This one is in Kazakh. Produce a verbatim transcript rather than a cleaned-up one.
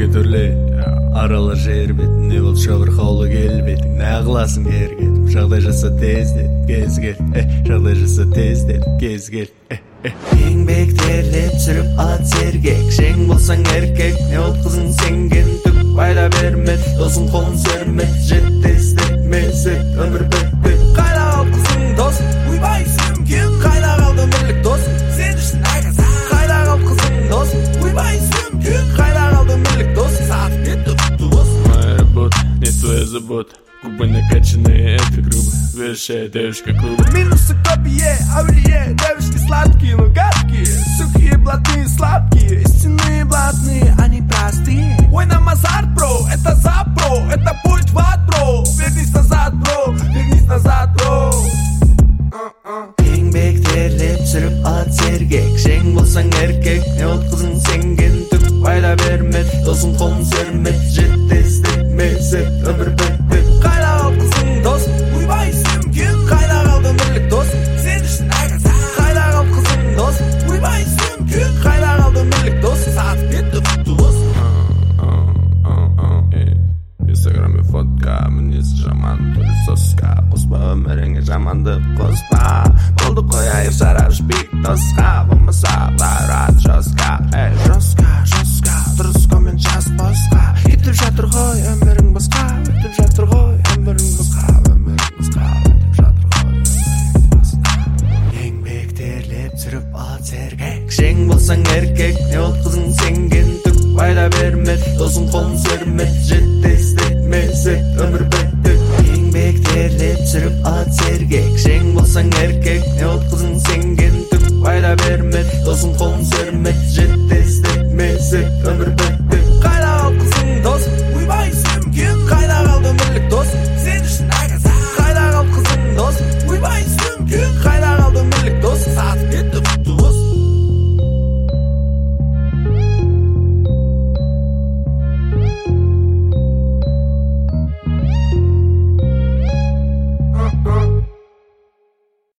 жерге төрлей аралар жер бетін, не бол шабыр қаулы келбетін, не қыласың ер кетіп, жағдай жаса тездет кез кел, жағдай жаса тездет кез кел. Еңбек терлеп сүріп ат сергек, жең болсаң еркек, не ол қызың сенген түк пайда бермет, досың қолын сөрмет, жет тездетмесек өмір бітпек. Қайда қал қызың досың, уйбай сөмкем, қайда қалды өмірлік досың, сен үшін айғаза. Қайда қал қызың досың, уйбай сөмкем, қайда қалды өмірлік досың, сатып кетті құтты досың. Моя работа, не твоя забота, губы накачанные, это грубо, вешая девушка клуба. Минусы копье, аврие, девушки сладкие, но гадкие, сухие, блатные, сладкие, истинные, блатные, они простые. Ой, нам азарт, бро, это за про, это путь в ад, бро. Вернись назад, бро, вернись назад, бро. Еңбек терлеп сүріп ат сергек, жең болсаң еркек, не ол қызың сенген түк пайда бермет, досың қолын сөрмет, жет тездетмесек өмір бітпек. Қайда қал қызың досың, уйбай сөмкен, қайда қалды өмірлік досың, сен үшін айғаза. Қайда қал қызың досың, уйбай сөмкен, қайда қалды өмірлік досың, сатып кетті құтты досың. Инстаграме фотка, мінезі жаман, түрі соска, қоспа өміріңе жаманды қоспа. Болды қояйық жараш бик досқа, болмаса барат жосқа. Эй, жосқа, жосқа, дұрыс коммент жаз босқа. Кетіп жатыр ғой өмірің босқа, өтіп жатыр ғой өмірің босқа, өмірің босқа, өтіп жатыр ғой өмірің босқа. Еңбек терлеп сүріп ат сергек, жең болсаң еркек, не ол қызың сенген түк пайда бермет, досың қолын сөрмет, жет тездетмесек өмір бітпек. Еңбек терлеп сүріп ат сергек, жең болсаң еркек, не ол қызың сенген түк пайда бермет, досың қолын сөрмет, жет тездетмесек өмір бітпек.